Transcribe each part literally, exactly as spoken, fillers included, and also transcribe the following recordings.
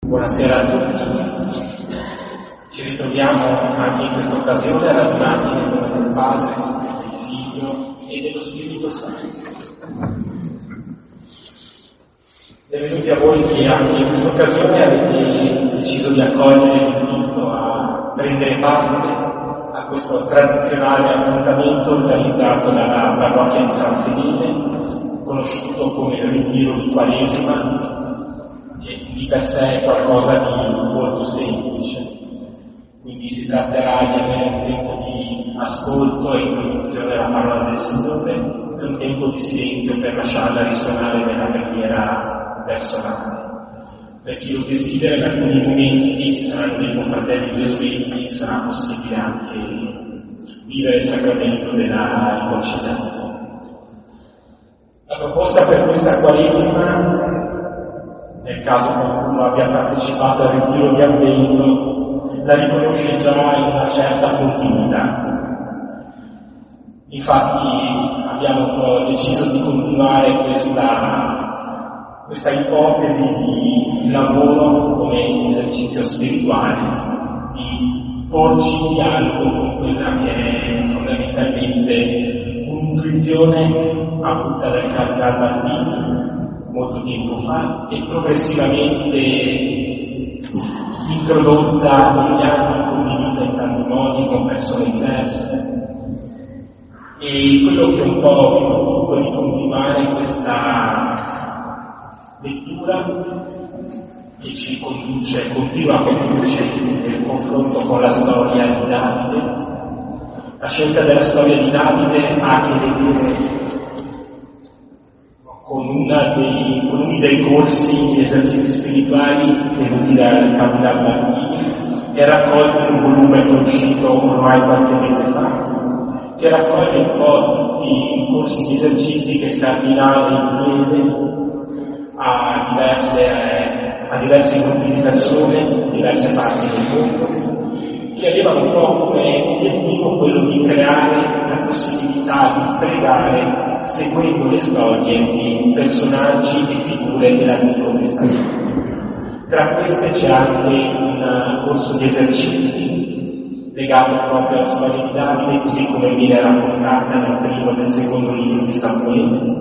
Buonasera a tutti. Ci ritroviamo anche in questa occasione radunati nel nome del Padre, del Figlio e dello Spirito Santo. Benvenuti a voi che anche in questa occasione avete deciso di accogliere l'invito a prendere parte a questo tradizionale appuntamento organizzato dalla parrocchia di San Fedele, conosciuto come il ritiro di Quaresima, che di per sé è qualcosa di molto semplice. Quindi si tratterà di avere un tempo di ascolto e introduzione alla parola del Signore e un tempo di silenzio per lasciarla risuonare nella preghiera personale. Per chi lo desidera, in alcuni momenti ci saranno dei confratelli gesuiti, sarà possibile anche vivere il sacramento della riconciliazione. La proposta per questa Quaresima, nel caso qualcuno abbia partecipato al ritiro di Avvento, la riconosce già in una certa continuità. Infatti abbiamo un po' deciso di continuare questa, questa ipotesi di lavoro come esercizio spirituale, di porci in dialogo con quella che è fondamentalmente un'intuizione avuta dal Cardinal Martini molto tempo fa e progressivamente introdotta negli anni, condivisa in tanti modi con persone diverse. E quello che un po' vi propongo di continuare questa lettura che ci conduce, continua a condurci nel confronto con la storia di Davide. La scelta della storia di Davide ha a che vedere con, una dei, con uno dei corsi di esercizi spirituali tenuti dal Cardinal Martini e raccolto in un volume che è uscito ormai qualche mese fa, che raccoglie un po' tutti i corsi di esercizi che il Cardinale chiede a diverse, eh, a diversi gruppi di persone, in diverse parti del mondo, che avevano un po' come obiettivo quello di creare la possibilità di pregare seguendo le storie di personaggi e figure dell'Antico Testamento. Tra queste c'è anche un corso di esercizi legato proprio alla storia di Davide, così come viene raccontata nel primo e nel secondo libro di Samuele.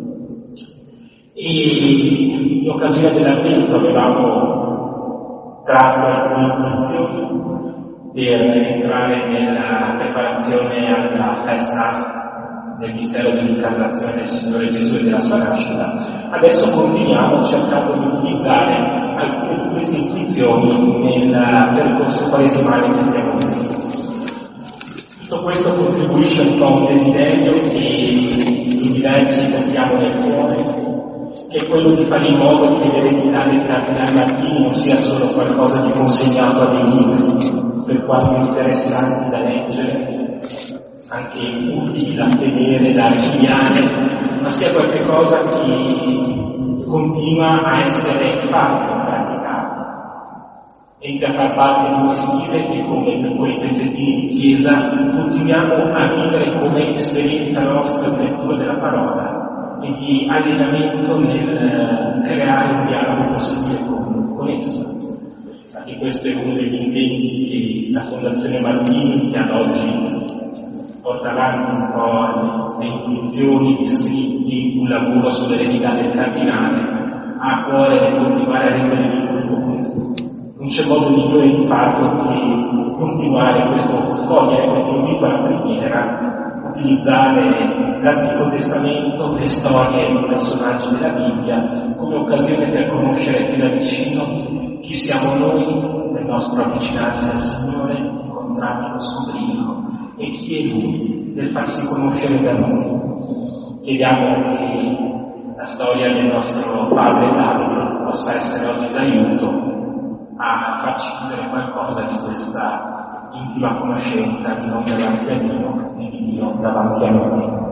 E in occasione dell'Avvento avevamo tratto alcune intuizioni per entrare nella preparazione alla festa del mistero dell'incarnazione del Signore Gesù e della sua nascita. Adesso continuiamo cercando di utilizzare alcune di queste intuizioni nel percorso quaresimale che stiamo vivendo. Tutto questo contribuisce un po' a un desiderio che in diversi portiamo nel cuore, che è quello di fare in modo che l'eredità del Cardinal Martini non sia solo qualcosa di consegnato a dei libri, per quanto interessanti da leggere, anche utili da tenere, da archiviare, ma sia qualcosa che continua a essere fatto, praticato, entra a far parte di uno stile che, come per quei pezzettini di chiesa, continuiamo a vivere come esperienza nostra di lettura della parola e di allenamento nel creare un dialogo possibile con, con essa. E questo è uno degli impegni che la Fondazione Martini, che ad oggi porta avanti un po' le intuizioni, gli scritti, un lavoro sull'eredità del Cardinale, ha a cuore di continuare a rendere vivo tutto questo. Non c'è modo migliore di farlo che continuare questo, cogliere questo invito alla preghiera, utilizzare l'Antico Testamento, le storie dei personaggi della Bibbia, come occasione per conoscere più da vicino chi siamo noi nel nostro avvicinarsi al Signore, incontrarlo, scoprirlo, e chi è Lui nel farsi conoscere da noi. Chiediamo che la storia del nostro padre Davide possa essere oggi d'aiuto a farci vivere qualcosa di questa intima conoscenza di noi davanti a Dio e di Dio davanti a noi.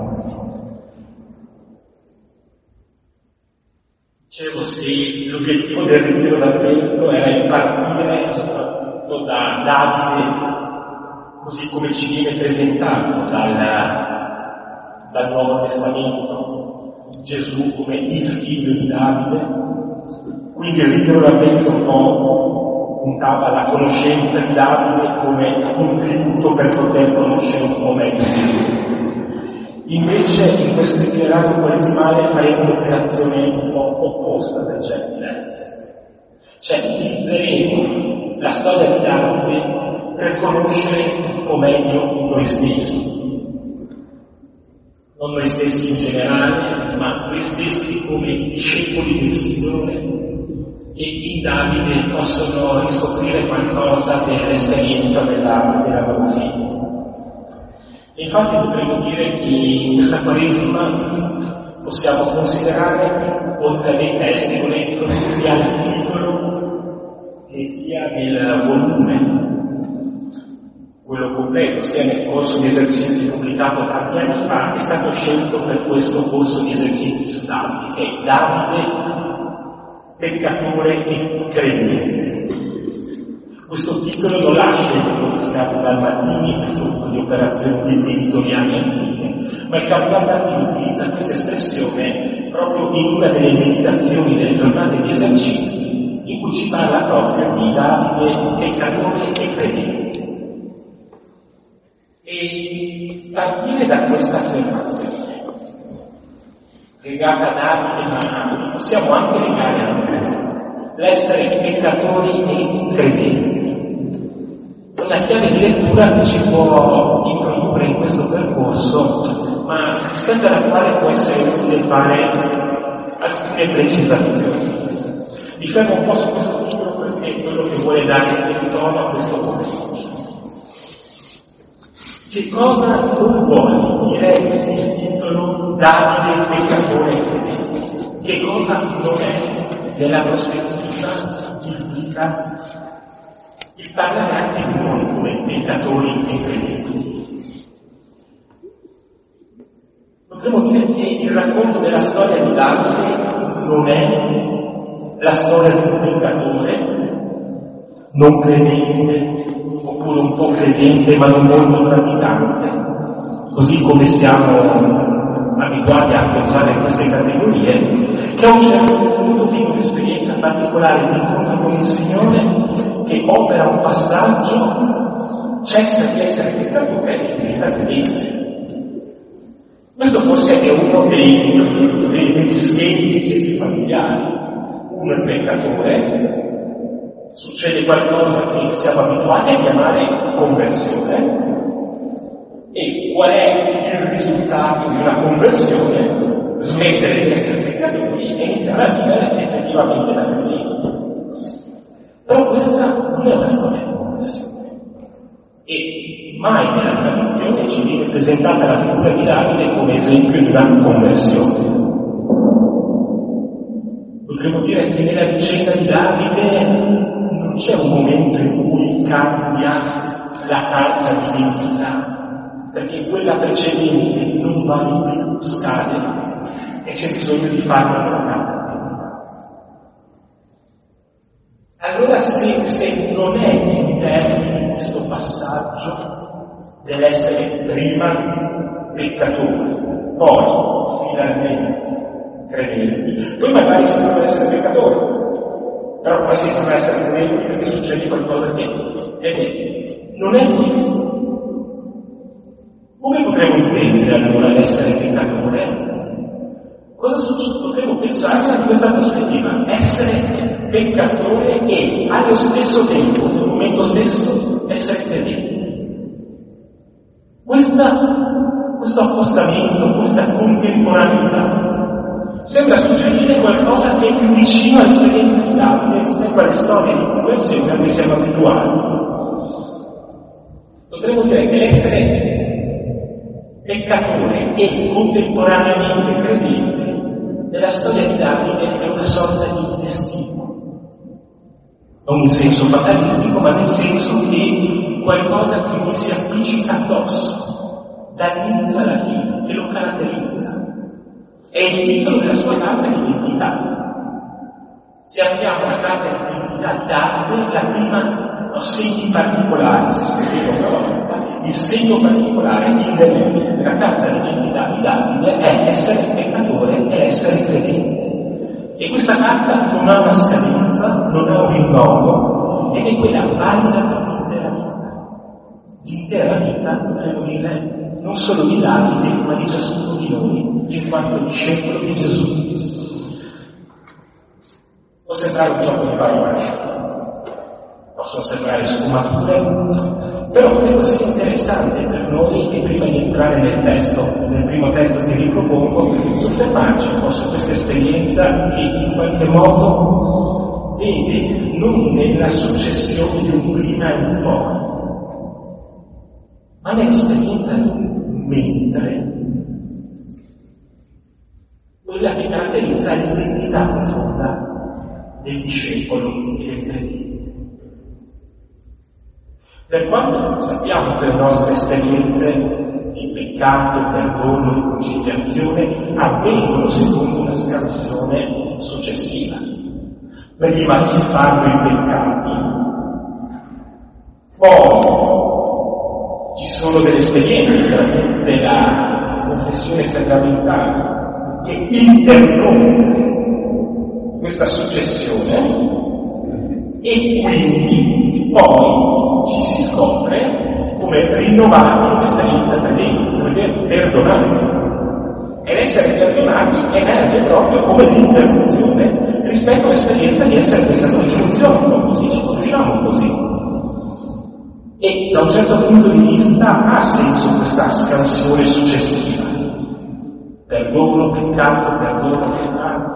Dicevo, se l'obiettivo del ritiro d'Avvento era il partire soprattutto da Davide, così come ci viene presentato dal, dal Nuovo Testamento, Gesù come il figlio di Davide, Quindi il ritrovamento un po' puntava alla conoscenza di Davide come contributo per poter conoscere un po' meglio Gesù. Invece in questo itinerario quaresimale faremo un'operazione un po' opposta per certi versi. Cioè utilizzeremo la storia di Davide per conoscere un po' meglio noi stessi. Non noi stessi in generale, ma noi stessi come discepoli del Signore, che in Davide possono riscoprire qualcosa dell'esperienza della, della loro fede. E infatti potremmo dire che in questa Quaresima possiamo considerare, oltre ai testi, un letto sia il titolo che sia nel volume, quello completo, sia nel corso di esercizi pubblicato tanti anni fa, è stato scelto per questo corso di esercizi su Davide, che è Davide, peccatore e credente. Questo titolo non l'ha scelto tirato dal Martini per frutto di operazioni editoriali antiche, ma il Cardinale Martini utilizza questa espressione proprio in una delle meditazioni delle giornate di esercizi, in cui ci parla proprio di Davide, peccatore e credente. E partire da questa affermazione, legata a Davide, ma possiamo anche legare a noi, l'essere peccatori e credenti. Una chiave di lettura che ci può introdurre in questo percorso, ma rispetto alla quale può essere utile fare alcune precisazioni. Mi fermo un po' su questo titolo perché è quello che vuole dare il tono a questo pomeriggio. Che cosa non vuole dire il titolo Davide peccatore e credente? Che cosa non è nella prospettiva biblica il parlare anche di noi come peccatori e credenti? Potremmo dire che il racconto della storia di Davide non è la storia di un peccatore non credente, oppure un po' credente ma non molto praticante, così come siamo abituati a usare queste categorie, che a un certo punto vive un'esperienza particolare di incontro con il Signore, che opera un passaggio, cessa di essere peccatore e diventa credente. Questo forse è uno dei, dei, degli schemi di segni familiari. Uno è peccatore, succede qualcosa che siamo abituati a chiamare conversione, e qual è il risultato di una conversione? Smettere di essere peccatori e iniziare a vivere effettivamente la credente. Però questa non è una storia di conversione, e mai nella tradizione ci viene presentata la figura di Davide come esempio di una conversione. Potremmo dire che nella vicenda di Davide non c'è un momento in cui cambia la carta d'identità, perché quella precedente non vale più, scade, e c'è bisogno di farla una carta d'identità. Allora se, se non è in termini questo passaggio dell'essere prima peccatore, poi finalmente credenti, poi magari si può essere peccatore, però poi si può essere credenti perché succede qualcosa che è vero. Non è questo. Come potremmo intendere allora l'essere peccatore? Cosa succede? Potremmo pensare a questa prospettiva: essere peccatore e allo stesso tempo, nel momento stesso, essere credente. Questa, questo accostamento, questa contemporaneità sembra suggerire qualcosa che è più vicino all'esperienza di Davide rispetto alle storie di conversione a cui siamo abituati. Potremmo dire che l'essere peccatore e contemporaneamente credente nella storia di Davide è una sorta di destino. Non in senso fatalistico, ma nel senso che qualcosa che gli si appiccica addosso, dall'inizio alla fine, che lo caratterizza. È il titolo della sua carta di identità. Se apriamo la carta di identità di Davide, la prima ha segni particolari, si spiega una volta. Il segno particolare della carta di identità di Davide è essere peccatore e essere credente. E questa carta non ha una scadenza, non ha un rinnovo, ed è quella valida per l'intera vita. L'intera vita, potremmo dire, non solo di Davide, ma di ciascuno di noi, in quanto discepolo di Gesù. Può sembrare un gioco di parole, possono sembrare sfumature, però è così interessante per noi, e prima di entrare nel testo, nel primo testo che vi propongo, soffermarci un po' su questa esperienza che in qualche modo vede non nella successione di un prima e un poi, ma nell'esperienza di un mentre, quella che caratterizza l'identità profonda del discepolo e del credente. Per quanto sappiamo che le nostre esperienze di peccato, perdono e conciliazione avvengono secondo una scansione successiva. Prima si fanno i peccati, poi ci sono delle esperienze della confessione sacramentale che interrompe questa successione, e quindi poi ci si scopre come rinnovati un'esperienza credente, perdonati. E l'essere perdonati emerge proprio come l'interruzione rispetto all'esperienza di essere pensato in funzione, così ci conosciamo così. E da un certo punto di vista ha senso questa scansione successiva. Perdono, peccato, perdono, peccato.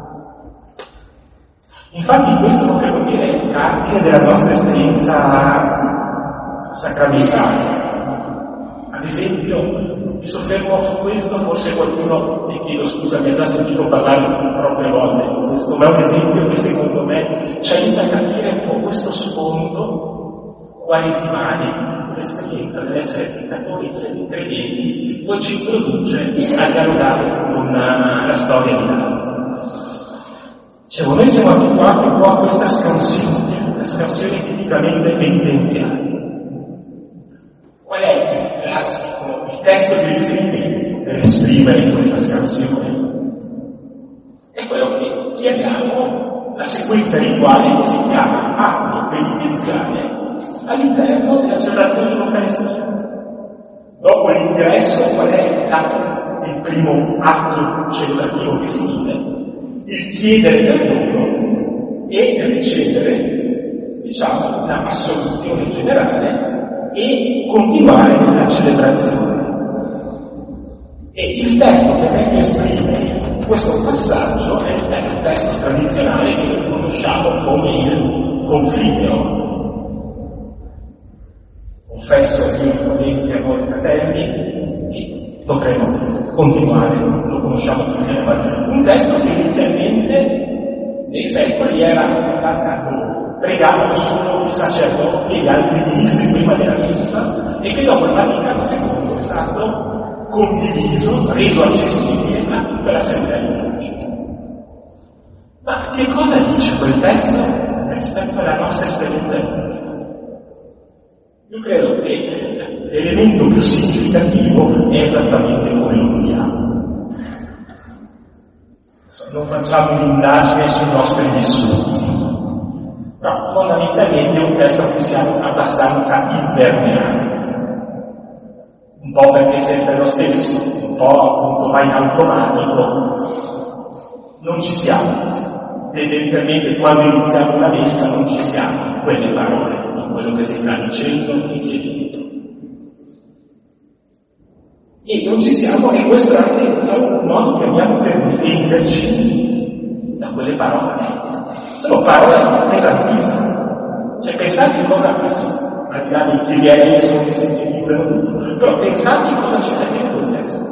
Infatti questo potrebbe dire il cardine della nostra esperienza sacramentale. Ad esempio, mi soffermo su questo, forse qualcuno, e chiedo scusa, mi ha già sentito parlare troppe volte di questo, ma è un esempio che secondo me ci aiuta a capire un po' questo sfondo quaresimale, l'esperienza dell'essere peccatori e credenti, poi ci introduce a dialogare con la storia di Davide. Dicevo, noi siamo abituati un po' a questa scansione, la scansione tipicamente penitenziale. Qual è il classico, il testo di riferimento per esprimere questa scansione? È quello che chiamiamo la sequenza rituale che si chiama atto penitenziale all'interno della celebrazione dell'Eucaristia. Dopo l'ingresso, qual è l'atto, il primo atto celebrativo che si vive? Il chiedere perdono e ricevere, diciamo, una assoluzione generale e continuare nella celebrazione. E il testo che meglio esprime questo passaggio è il testo tradizionale che noi conosciamo come il confideo. Confesso io i colleghi a voi fratelli, e potremo continuare, lo conosciamo tutti, ma un testo che inizialmente nei secoli era pregato solo i sacerdoti e gli altri ministri prima della messa, e che dopo il Vaticano secondo è stato condiviso, reso accessibile a tutta l'assemblea liturgica. Ma che cosa dice quel testo rispetto alla nostra esperienza liturgica? Io credo che l'elemento più significativo è esattamente come lo vediamo. Non facciamo un'indagine sui nostri vissuti, no, fondamentalmente è un testo che siamo abbastanza impermeabili, un po' perché è sempre lo stesso, un po' appunto va in automatico, non ci siamo, tendenzialmente quando iniziamo una messa non ci siamo in quelle parole, in quello che si sta dicendo e chiedendo. E non ci siamo, e questo è anche un modo che abbiamo per difenderci da quelle parole. Sono parole pesantissime. Cioè pensate cosa ha preso, al di là dei criteri che sintetizzano tutto, però pensate cosa c'è dentro quel testo.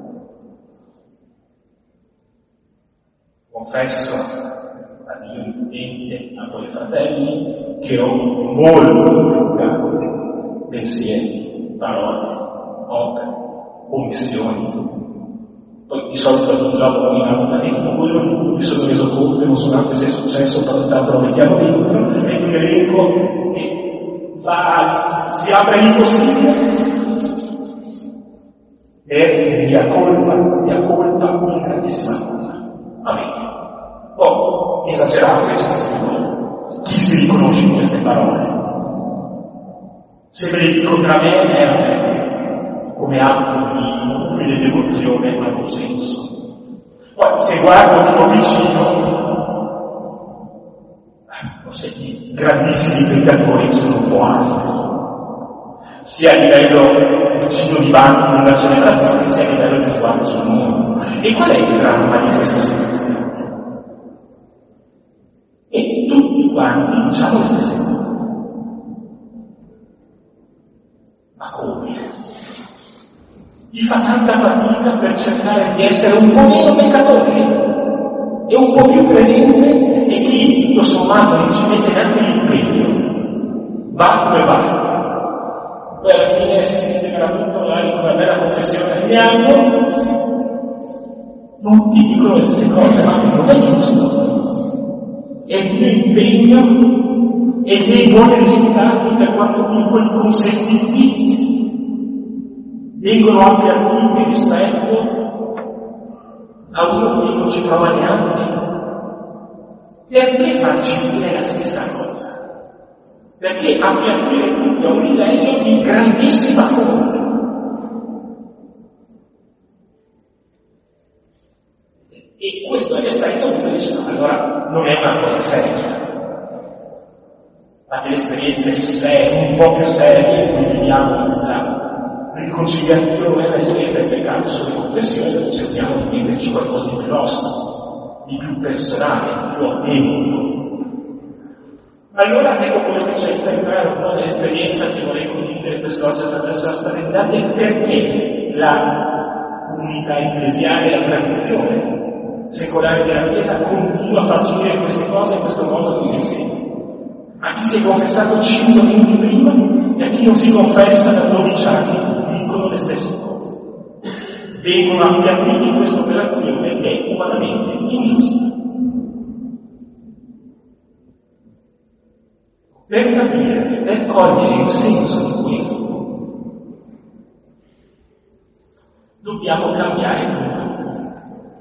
Confesso a Dio iniziente, a voi fratelli, che ho molto peccato, pensieri, parole, opere, omissioni. Poi di solito aggiungiamo in abbonamento quello di cui mi sono reso conto, e non so anche se è successo, però intanto lo mettiamo dentro, è un elenco che va, si apre l'impossibile e via colpa, via colpa, in grandissima colpa. Va bene. po' esagerato che ci sia. Chi si riconosce in queste parole? Se ve le dico tra me e me, come atto di umile devozione, non ha senso. Poi, se guardo tipo vicino, forse i grandissimi peccatori sono un po' altri, sia a livello vicino di banco in una celebrazione, sia a livello di quanto sul mondo. E qual è il dramma di questa situazione? E tutti quanti diciamo le stesse cose. Ma come? Gli fa tanta fatica per cercare di essere un po' meno peccatore e un po' più credente, e chi tutto sommato non ci mette neanche l'impegno va come va. Poi alla fine si sistema tutto magari con una bella confessione a fine anno, tutti dicono le stesse cose, ma non è giusto. E il mio impegno e i miei buoni risultati, per quanto piccoli consentiti, vengono ampliati rispetto a uno che non ci prova neanche. Perché farci dire la stessa cosa? Perché ampliare tutti a un livello di grandissima colpa. E questo è l'effetto che dice, no, allora non è una cosa seria. Ma delle esperienze serie, un po' più serie, in cui viviamo la riconciliazione, l'esperienza del peccato sulle confessioni, dove cerchiamo di metterci qualcosa di più nostro, di più personale, più autentico. Allora ecco come faccio entrare un po' nell'esperienza che vorrei condividere quest'oggi attraverso la storia di Dante, perché la comunità ecclesiale, la tradizione secolare della Chiesa continua a farci dire queste cose in questo modo di insegno. A chi si è confessato cinque minuti prima e a chi non si confessa da dodici anni dicono le stesse cose. Vengono appiattiti in questa operazione che è umanamente ingiusta. Per capire, per cogliere il senso di questo, dobbiamo cambiare punto di vista.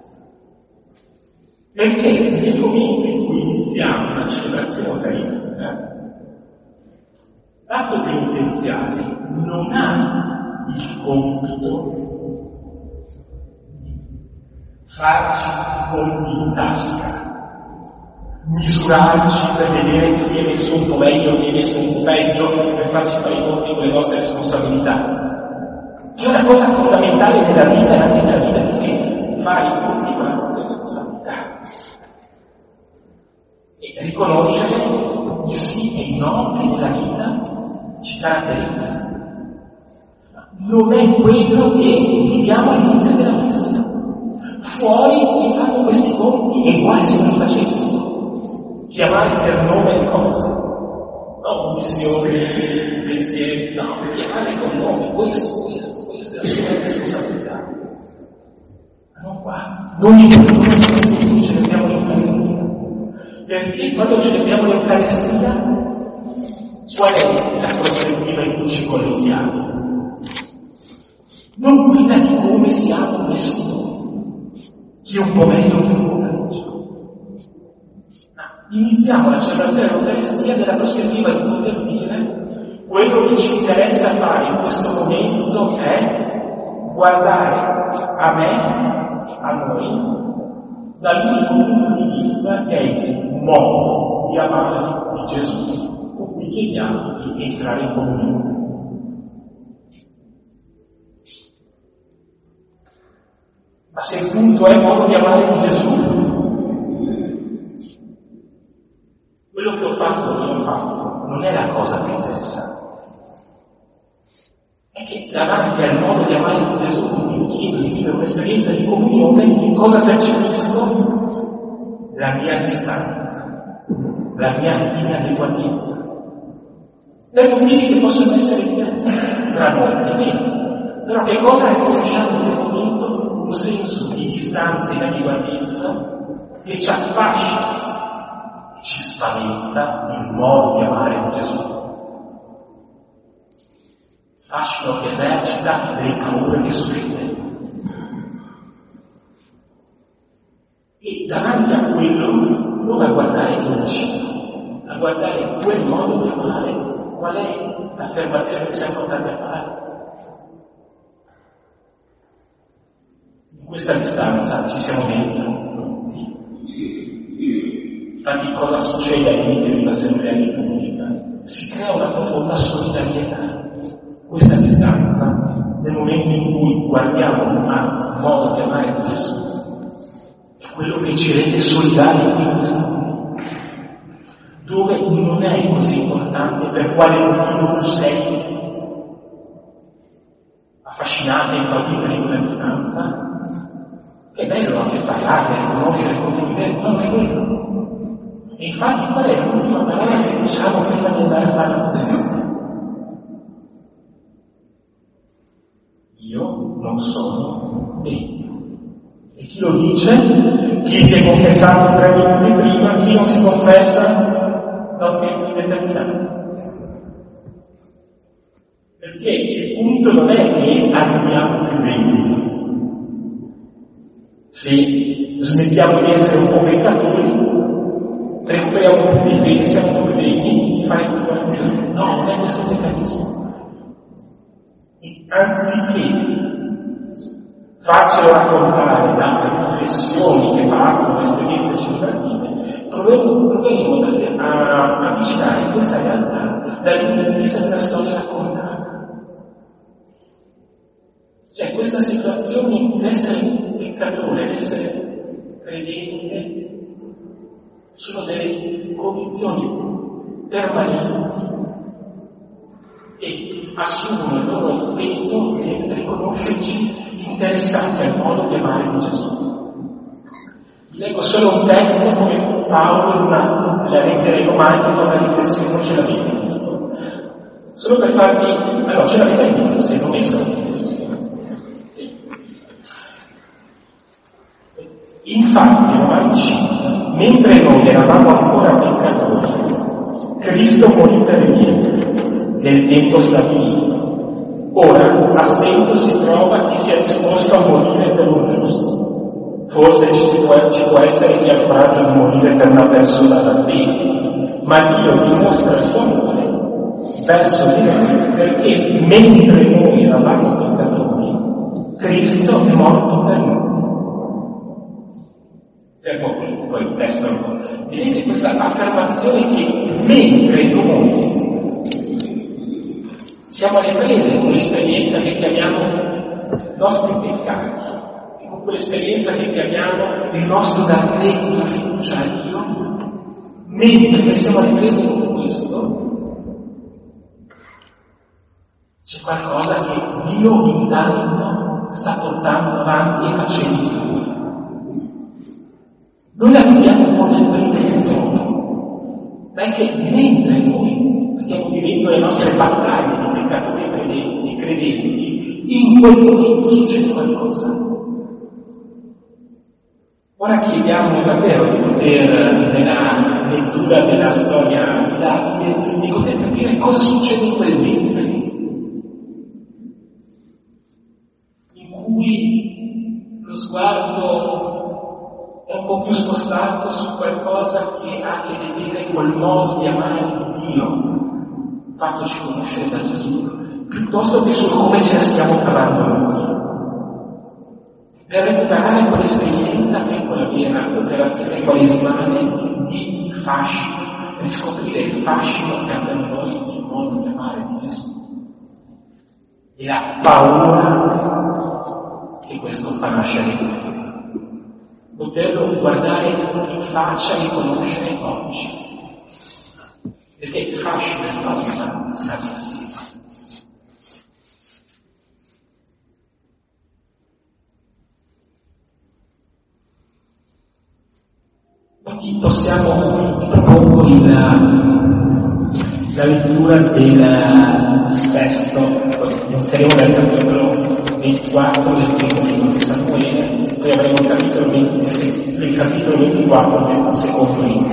Perché nel momento in cui iniziamo la celebrazione eucaristica, l'atto penitenziale non ha il compito di farci colpi in tasca, misurarci per vedere chi è messo un po' meglio, chi è messo un po' peggio, per farci fare i conti con le nostre responsabilità. C'è una cosa fondamentale nella vita e anche nella vita di fede, fare i conti con le proprie responsabilità. E riconoscere i sì e i no che nella vita ci caratterizza. Non è quello che viviamo all'inizio della messa. Fuori si fanno questi conti e quasi se non facessimo. Chiamare per nome le cose. No, missioni, pensieri, no, per chiamare con nome. Questo, questo, questo è la sua responsabilità. Ma non qua. Noi celebriamo l'Eucaristia. Perché quando celebriamo l'Eucaristia, qual è la prospettiva in cui ci collochiamo? Non quella di come siamo messi noi, chi è un po' meglio, chi è un po' peggio. Iniziamo la celebrazione dell'Eucaristia nella prospettiva di poter dire quello che ci interessa fare in questo momento è guardare a me, a noi, dall'unico punto di vista che è il modo di amare di Gesù, con cui chiediamo di entrare in comunione. Ma se il punto è il modo di amare di Gesù, quello che ho fatto o non ho fatto non è la cosa più interessante. È che davanti al modo di amare di Gesù, quindi chiedo di vivere un'esperienza di comunione, cosa percepisco? La mia distanza, la mia inadeguatezza. Per motivi che possono essere diversi tra noi, è vero. Però che cosa riconosciamo in quel momento? Un senso di distanza e inadeguatezza che ci affascina e ci spaventa il modo di amare di Gesù. Fascino che esercita le paure che suscita. E davanti a quello prova a guardare il tuo vicino, a guardare il tuo modo di amare, qual è l'affermazione che siamo portati a fare. In questa distanza ci siamo detti. Infatti cosa succede all'inizio di un'assemblea liturgica? Si crea una profonda solidarietà. Questa distanza, nel momento in cui guardiamo a modo di amare di Gesù, è quello che ci rende solidari in questo momento, dove non è così importante per quale motivo tu sei affascinato e impaurito in una distanza. È bello anche parlare, conoscere, condividere, ma non è quello. E infatti qual è l'ultima parola che diciamo prima di andare a fare la comunione? Io non sono degno. E chi lo dice? Chi si è confessato tre minuti prima, chi non si confessa da un tempo indeterminato. Perché il punto non è che arriviamo più degni. Se smettiamo di essere un po' peccatori, recuperiamo più di fede, siamo più degni di fare tutto con Gesù. No, non è questo il meccanismo. E anziché farcelo raccontare da riflessioni che partono da esperienze celebrative, proveremo a avvicinare questa realtà dal punto di vista della storia raccontata. Cioè questa situazione in cui essere peccatore, essere credente, sono delle condizioni permanenti e assumono il loro peso nel riconoscerci interessati al modo di amare di Gesù. Vi leggo solo un testo come Paolo in una delle lettere romane fa una riflessione, non ce l'avete visto. Solo per farvi, allora ce l'avete visto, se non messo. Sì. Infatti, Romani cinque, mentre noi eravamo ancora peccatori, Cristo morì per niente, nel tempo stabilito. Ora, a stento si trova chi sia disposto a morire per un giusto. Forse ci può, ci può essere chi ha il coraggio di morire per una persona da bene, ma Dio dimostra il suo amore verso di noi, perché mentre noi eravamo peccatori, Cristo è morto per noi. Fermo qui, poi il testo. Vedete questa affermazione che mentre noi siamo alle prese con l'esperienza che chiamiamo i nostri peccati, e con quell'esperienza che chiamiamo il nostro dar credito, la fiducia a Dio, mentre siamo alle prese con questo, c'è qualcosa che Dio intanto sta portando avanti e facendo di Lui. Noi la viviamo un po' nel presente, ma è che mentre noi stiamo vivendo le nostre battaglie di peccatori e credenti, in quel momento succede qualcosa. Ora chiediamo davvero di poter, nella lettura della storia di Davide, di poter capire cosa succede in quel mentre, in cui lo sguardo è un po' più spostato su qualcosa che ha a che vedere col modo di amare di Dio, fattoci conoscere da Gesù, piuttosto che su come ce la stiamo cavando noi. Per recuperare quell'esperienza che è quella vera operazione quaresimale di fascino, riscoprire il fascino che ha per noi il modo di amare di Gesù. E la paura che questo fa nascere in noi. Poterlo guardare in faccia e conoscere oggi. Perché il fascino e la paura stanno insieme. Quindi possiamo, propongo il, la lettura del testo, inizieremo dal capitolo ventiquattro del primo libro di Samuele, poi avremo il capitolo, ventisei, il capitolo ventiquattro del secondo libro.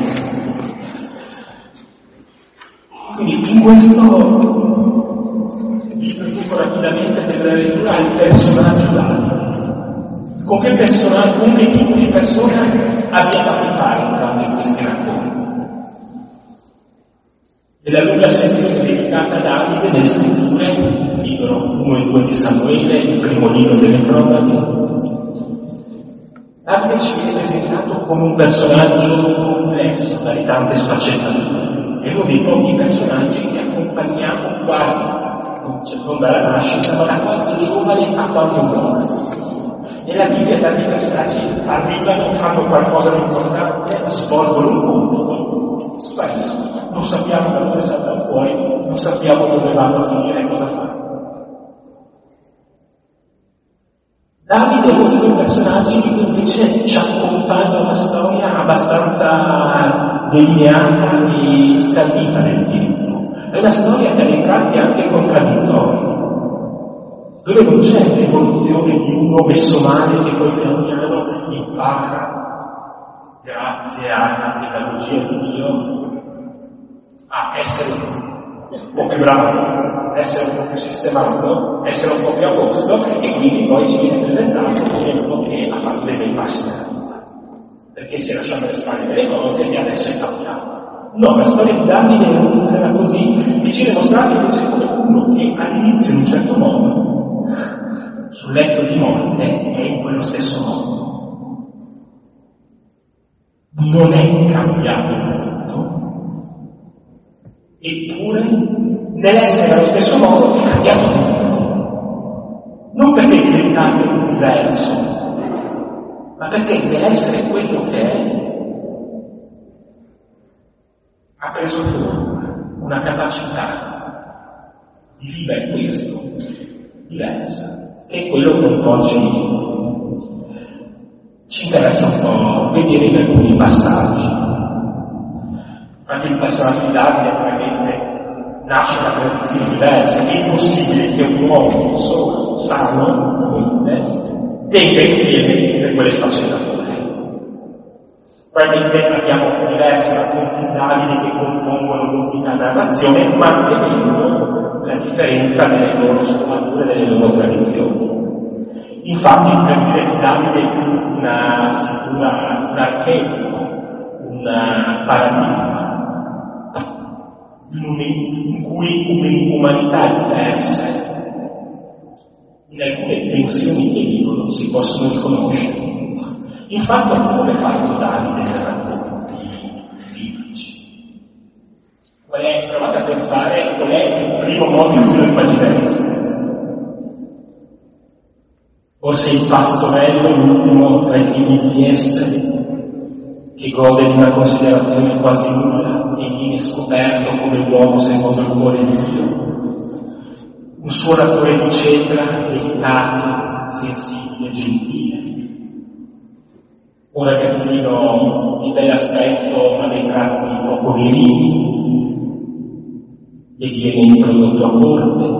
Quindi in questo vi introduco rapidamente per la lettura il personaggio Davide. Con che persona, con che tipo di persona abbiamo a che fare entrambi questi racconti? Nella lunga sezione dedicata a Davide nelle scritture, libro uno e due di Samuele, il primo libro delle cronache, Davide ci viene presentato come un personaggio complesso dalle tante sfaccettature. È uno dei pochi personaggi che accompagniamo quasi, non dalla nascita, ma da quanto giovane a quanto giovane. Nella Bibbia tanti personaggi arrivano, fanno qualcosa di importante, svolgono un compito, spariscono. Non sappiamo da dove saltano fuori, non sappiamo dove vanno a finire e cosa fanno. Davide è uno di quei personaggi che invece ci accompagna una storia abbastanza delineata e scandita nel tempo. È una storia che ha dei tratti anche contraddittori, dove non c'è l'evoluzione di uno messo male che poi piano piano impara, grazie alla tecnologia di Dio, a essere un po' più bravo, essere un po' più sistemato, essere un po' più a posto, e quindi poi ci viene presentato come uno che ha fatto dei bei passi nella vita, perché si è lasciato alle spalle delle cose e adesso è cambiato. No, la storia di Davide non funziona così, e ci viene mostrato invece come uno che all'inizio in un certo modo, sul letto di morte, è in quello stesso modo. Non è cambiato molto, eppure nell'essere allo stesso modo è cambiato tutto. Non perché è diventato diverso, ma perché nell'essere quello che è ha preso forma, una capacità di vivere questo diversa, che è quello che un po' ci, ci interessa un po' vedere in alcuni passaggi. Anche il personaggio di Davide probabilmente nasce da tradizioni diverse. È impossibile che un uomo solo, sano, tenga insieme per quelle sfaccettature. Probabilmente abbiamo diversi racconti di Davide che compongono l'unica narrazione, mantenendo la differenza nelle loro sfumature, nelle loro tradizioni. Infatti, per dire di Davide è più una figura, un archetipo, un paradigma in cui umanità diverse, in alcune tensioni che vivono, si possono riconoscere. Infatti, come fa Davide nel racconto biblici? Qual è, provate a pensare qual è il primo modo in cui lo immaginereste. Forse il pastorello, l'ultimo tra i figli di Esse, che gode di una considerazione quasi nulla e viene scoperto come uomo secondo il cuore di Dio. Un suonatore di cetra, delicato, sensibile, gentile. Un ragazzino di bell'aspetto ma dei tratti poco virini, e viene introdotto a corte.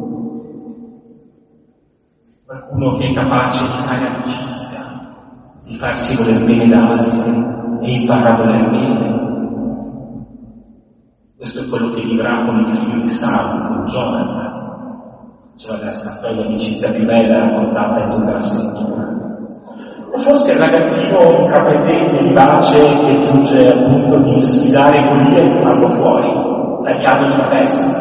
Qualcuno che è capace di fare amicizia, di farsi voler bene da altri e imparare a voler bene. Questo è quello che vivrà con il figlio di Saul, con Jonathan. Cioè la storia di amicizia più bella raccontata in tutta la scrittura. O forse il ragazzino intraprendente, vivace, che giunge al punto di sfidare Golia e farlo fuori, tagliandogli la testa.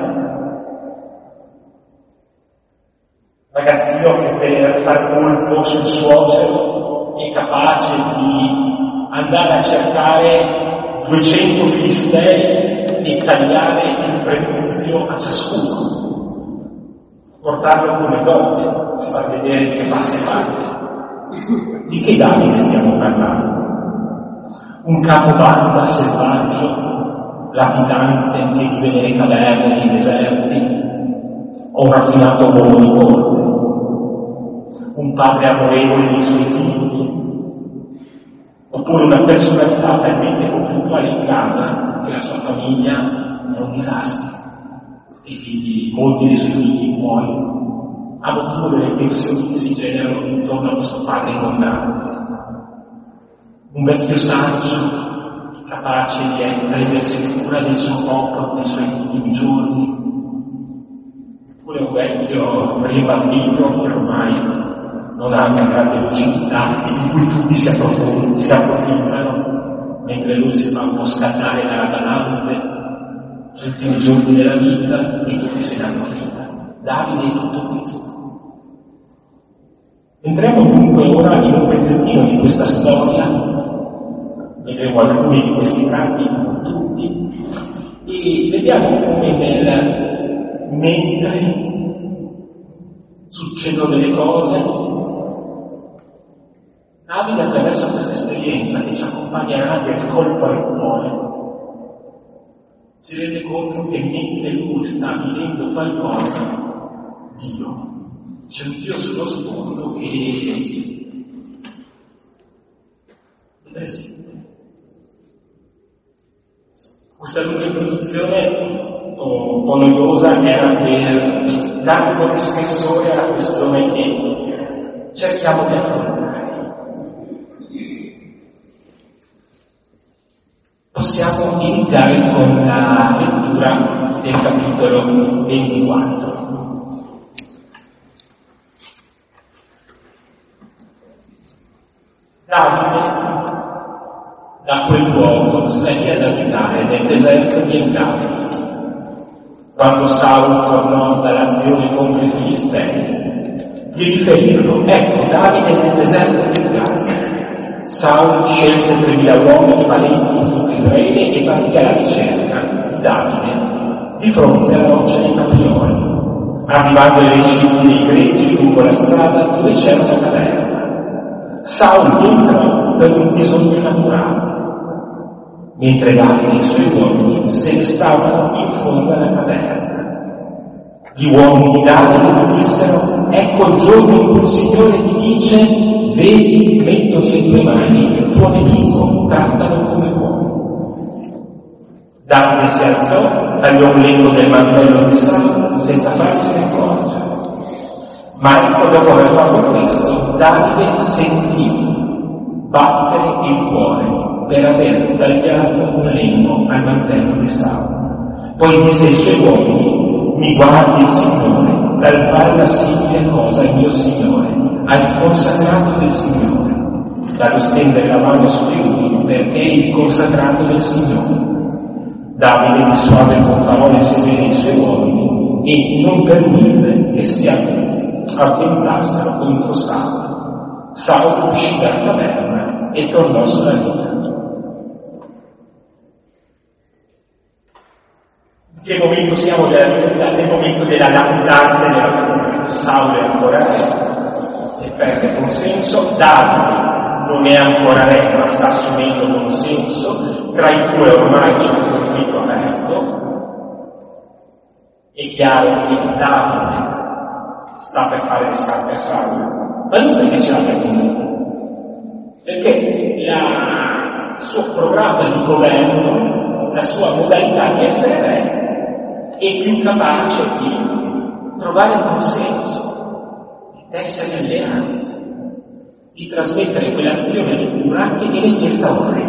Ragazzino che per far colpo sul suocero è capace di andare a cercare duecento filistei e tagliare il prepuzio a ciascuno, portarlo come donne, far vedere che fa se parte. Di che Davide stiamo parlando? Un capobanda selvaggio, latitante, che vive nelle caverne, nei deserti, o un raffinato uomo di corte? Un padre amorevole dei suoi figli? Oppure una personalità talmente conflittuale in casa che la sua famiglia è un disastro? I figli, molti dei suoi figli muoiono a motivo delle tensioni che si generano intorno a questo padre incontrato. Un vecchio saggio capace di prendersi cura del suo popolo nei suoi ultimi giorni, oppure un vecchio rimbambito che ormai non ha una grande lucidità di cui tutti si, approf- si approfittano, mentre lui si fa un po' scattare dalla galante sugli ultimi giorni della vita e tutti se ne approfittano. Davide è tutto questo. Entriamo dunque ora in un pezzettino di questa storia, vedremo alcuni di questi tratti, non tutti, e vediamo come nel mentre succedono delle cose, Davide attraverso questa esperienza che ci accompagnerà del colpo al cuore, si rende conto che mentre lui sta vivendo qualcosa, Dio, c'è un Dio sullo sfondo che è presente. Questa lunga introduzione, un po' noiosa, era per dare un po' di spessore alla questione che cerchiamo di affrontare. Possiamo iniziare con la lettura del capitolo ventiquattro. Davide, da quel luogo, salì ad abitare nel deserto di Engadi. Quando Saul tornò dall'azione contro i Filistei, gli riferirono: ecco Davide nel deserto di Engadi. Saul scelse tremila uomini valenti in tutto Israele e partì alla ricerca di Davide di fronte alla roccia di Caprioli, arrivando ai recinti dei greci lungo la strada dove c'era una caverna. Saul entrò per un bisogno naturale, mentre Davide e i suoi uomini se ne stavano in fondo alla caverna. Gli uomini di Davide gli dissero: ecco il giorno in cui il Signore ti dice: vedi, metto nelle tue mani il tuo nemico, trattalo come vuoi. Davide si alzò, tagliò un lembo del mantello di Saul senza farsene accorgere. Ma ecco, dopo aver fatto questo, Davide sentì battere il cuore per aver tagliato un lembo al mantello di Saul. Poi disse ai suoi uomini: mi guardi il Signore dal fare la simile cosa al mio Signore, al consacrato del Signore, dallo stendere la mano su di lui, perché è il consacrato del Signore. Davide dissuase con parole severe i suoi uomini e non permise che si avventassero contro Saul. Saul uscì dalla caverna e tornò sulla linea. In che momento siamo della vita? Nel momento della latitanza e della fuga. Saul è ancora re e perde consenso. Davide non è ancora re, ma sta assumendo consenso, tra i due ormai c'è un conflitto aperto. È chiaro che Davide sta per fare le scarpe a Saul, ma lui perché ce l'ha per convinto? Perché la, il suo programma di governo, la sua modalità di essere re, è più capace di trovare un consenso, di tessere alleanze, di trasmettere quell'azione di cura che viene chiesta a un re.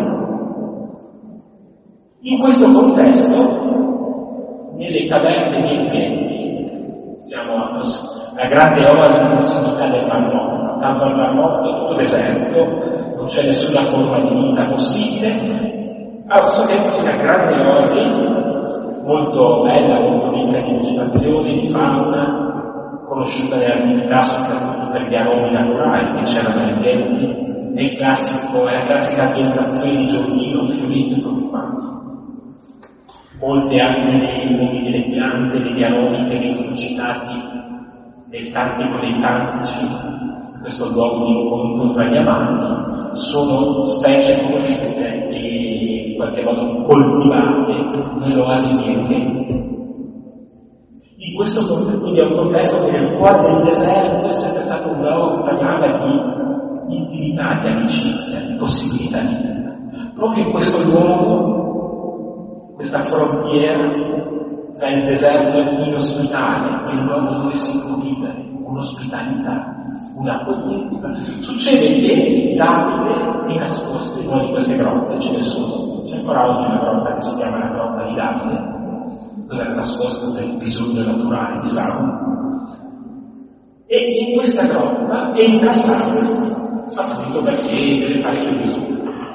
In questo contesto, nelle caverne di Engedi, siamo alla grande oasi in prossimità del Mar Morto, accanto al Mar Morto è tutto deserto, non c'è nessuna forma di vita possibile, assolutamente una grande oasi molto bella, molto ricca di vegetazione, di fauna, conosciuta nell'antichità soprattutto per gli aromi naturali che c'erano nei tempi, è il classico, è la classica ambientazione di giardino fiorito e profumato. Molte anche dei nomi delle piante, degli aromi che vengono citati nel Cantico dei Cantici, questo luogo di incontro tra gli amanti, sono specie conosciute e in qualche modo coltivate nell'oasi di Engedi. In questo quindi è un contesto che nel cuore del deserto è sempre stato un luogo che parlava di intimità, di amicizia, di possibilità di vita. Proprio in questo luogo, questa frontiera tra il deserto e l'inospitale, il luogo dove si può vivere, un'ospitalità, un'accoglienza. Succede che Davide è nascosto in una di queste grotte, ce ne sono. C'è ancora oggi una grotta che si chiama la grotta di Davide, dove era nascosto del bisogno naturale di Saul. E in questa grotta entra Saulo, appunto perché deve fare Gesù.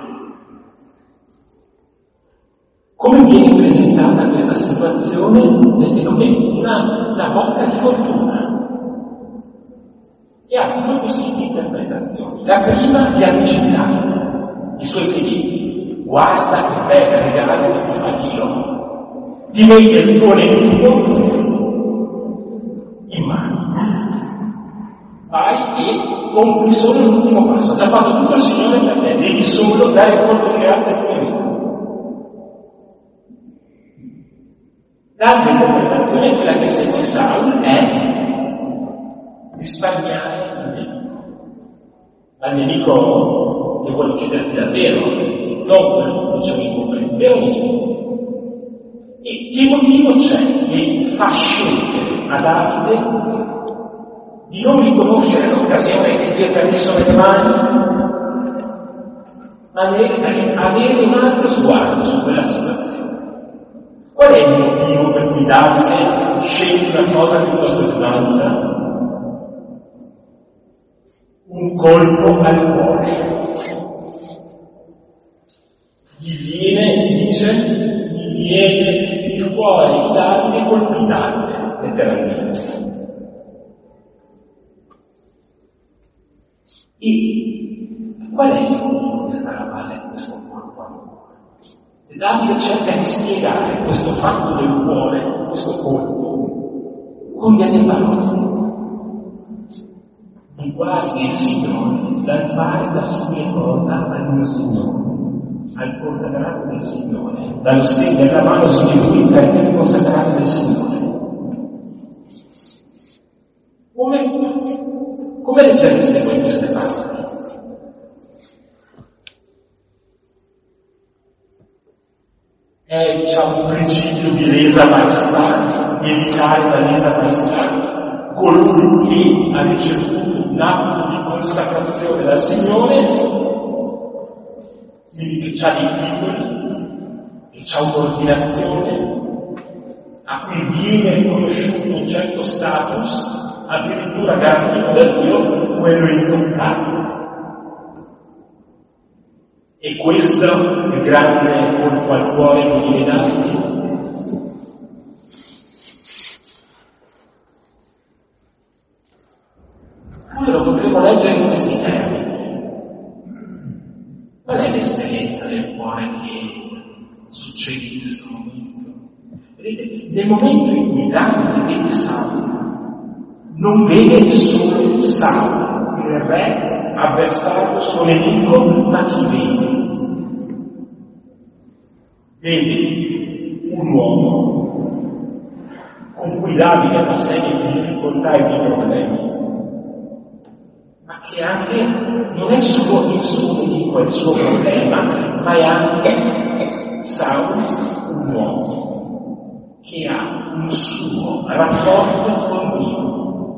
Come viene presentata questa situazione? È come una, una botta di fortuna, che ha due possibili interpretazioni. La prima di anticipare i suoi figli: guarda che bel regalo che ti fa Dio, ti mette il tuo nemico in mano. Vai e compri solo l'ultimo passo. Ha già fatto tutto il Signore per te, devi solo dare conto di grazia al tuo nemico. L'altra interpretazione è quella che segue Saulo, è risparmiare il nemico. Al nemico che vuole ucciderti davvero, non quello che c'è un vero nemico. E che motivo c'è che fa scegliere a Davide di non riconoscere l'occasione che Dio ti ha messo nelle mani, ma di avere un altro sguardo su quella situazione? Qual è il motivo per cui Davide sceglie una cosa piuttosto che un'altra? Un colpo al cuore. Gli viene, si dice, gli viene il cuore di Davide colpitante, letteralmente. E qual è il motivo che sta alla base di questo colpo al cuore? E Davide cerca di spiegare questo fatto del cuore, questo colpo, con delle parole. Non guardi il Signore dal fare la sua cosa al mio Signore, al consacrato del Signore, dallo stendere la mano su di lui per il consacrato del Signore. Come, come leggereste voi queste parole? È, diciamo, un principio di lesa maestà, di evitare la lesa maestà, colui che ha ricevuto un atto di consacrazione dal Signore, quindi che ha dei titoli, che ha un'ordinazione, a cui viene riconosciuto un certo status, addirittura garantito da Dio, quello intoccabile. E questo è il grande colpo al cuore che viene da Dio. Noi lo potremo leggere in questi termini. Qual è l'esperienza del cuore che succede in questo momento? Vedete, nel momento in cui Davide vede Saulo, non vede solo Saulo, il re avversario, suo nemico, ma chi vede? Vede un uomo con cui Davide ha una serie di difficoltà e di problemi, ma che anche non è solo il suo nemico, è il suo problema, ma è anche Saulo, un uomo che ha un suo rapporto con Dio.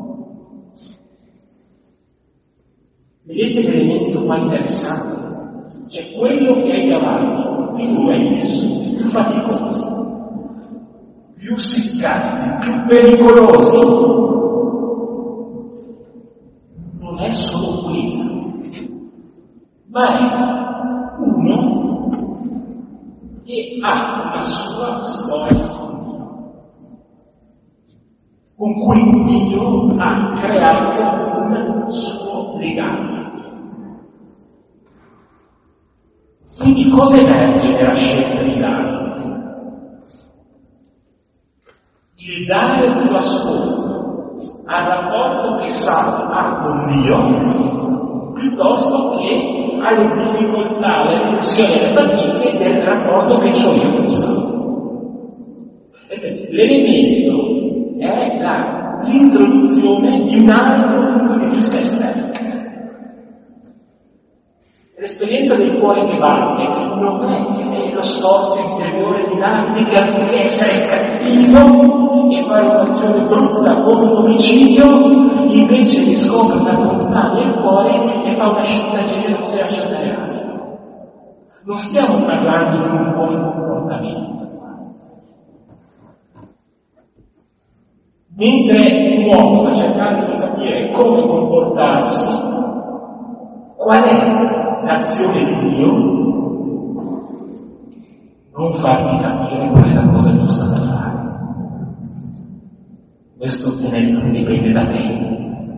Vedete l'elemento qua interessante? Cioè quello che hai davanti, più lo hai visto, più faticoso, più seccanti, più pericolosi, non è solo quello, ma è uno che ha una sua storia con Dio, con cui Dio ha creato un suo legame. Quindi cosa emerge nella scelta di Davide? Il dare più ascolto al rapporto che Saulo ha con Dio, piuttosto che alle difficoltà, alle tensioni e alle fatiche del rapporto che ho io con Saulo. L'elemento è la, l'introduzione di un altro punto di vista esterno. L'esperienza del cuore che batte non è lo sforzo interiore di Davide che anziché essere cattivo e fare un'azione brutta come un omicidio, invece riscopre la bontà del cuore e fa una scelta generosa e lascia andare rapido. Non stiamo parlando di un buon comportamento. Mentre un uomo sta cercando di capire capire come comportarsi, qual è l'azione di Dio, non fargli capire qual è la cosa giusta da fare. Questo dipende da te.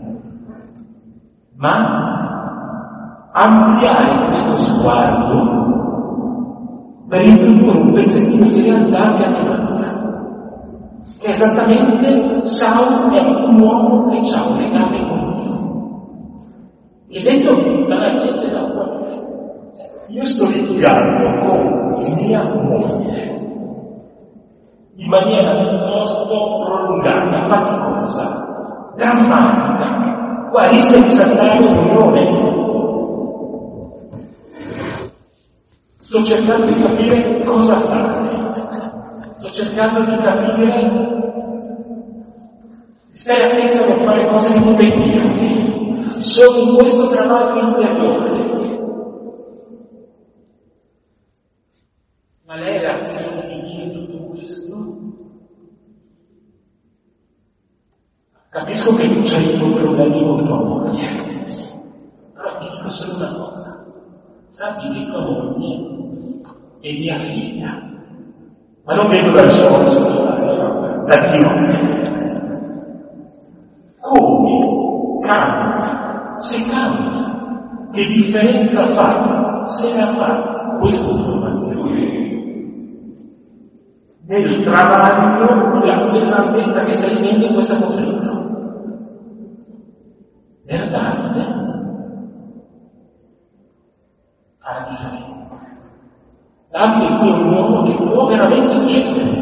Ma ampliare questo sguardo per introdurre un pezzettino di realtà che ha chiamato, che esattamente Saul è un uomo che ha un legame con Dio. E detto banalmente da qua, io sto litigando con mia moglie in maniera piuttosto prolungata, faticosa, drammatica, qua rischia di saltare l'unione. Sto cercando di capire cosa fare, sto cercando di capire, stai attento a non fare cose impedenti, sono in questo travaglio interiore. Ma lei è l'azione di Dio in tutto questo? Capisco che tu c'hai i tuoi problemi con tua moglie, però ti dico solo una cosa. Sappi che tua moglie è mia figlia, ma non vedo dal suo volto, da Dio. Come cambia? Se cambia, che differenza fa? Se la fa questa informazione nel travaglio e la pesantezza che stai vivendo in questo conflitto. Per Davide fa la differenza. Davide qui è un uomo che può veramente uccidere.